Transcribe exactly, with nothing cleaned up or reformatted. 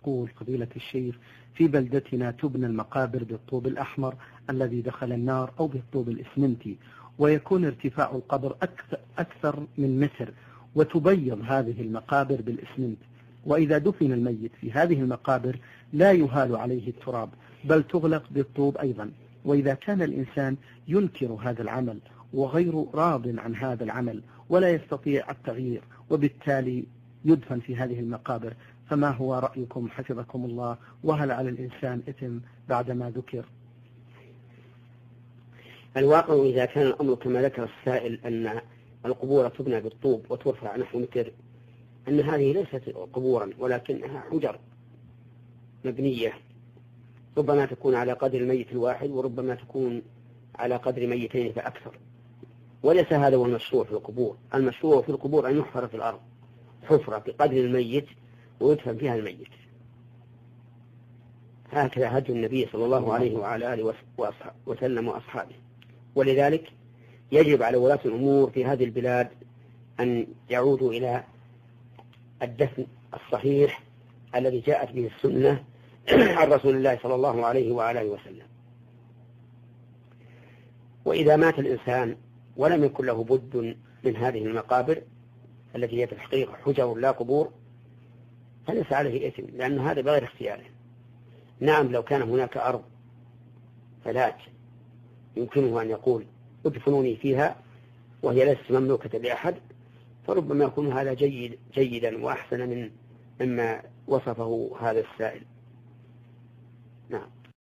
يقول فضيلة الشيخ: في بلدتنا تبنى المقابر بالطوب الأحمر الذي دخل النار أو بالطوب الإسمنتي، ويكون ارتفاع القبر أكثر من متر، وتبيض هذه المقابر بالإسمنت. وإذا دفن الميت في هذه المقابر لا يهال عليه التراب، بل تغلق بالطوب أيضا. وإذا كان الإنسان ينكر هذا العمل وغير راض عن هذا العمل ولا يستطيع التغيير، وبالتالي يدفن في هذه المقابر، فما هو رأيكم حفظكم الله؟ وهل على الإنسان إثم بعدما ذكر؟ الواقع إذا كان الأمر كما ذكر السائل أن القبور تبنى بالطوب وترفع نحو متر، أن هذه ليست قبورا ولكنها حجر مبنية، ربما تكون على قدر الميت الواحد وربما تكون على قدر ميتين فأكثر. وليس هذا هو المشروع في القبور. المشروع في القبور أن يحفر في الأرض حفرة بقدر الميت ويدفن فيها الميت. هكذا هدي النبي صلى الله عليه وعلى آله وسلم وأصحابه. ولذلك يجب على ولاة الأمور في هذه البلاد أن يعودوا إلى الدفن الصحيح الذي جاءت به السنة عن رسول الله صلى الله عليه وعلى آله وسلم. وإذا مات الإنسان ولم يكن له بد من هذه المقابر التي هي في الحقيقة حجر لا قبور، فليس عليه إثم، لأن هذا بغير اختياره. نعم، لو كان هناك أرض فلات يمكنه أن يقول ادفنوني فيها وهي ليست مملوكة لأحد، فربما يكون هذا جيد جيدا وأحسن من مما وصفه هذا السائل. نعم.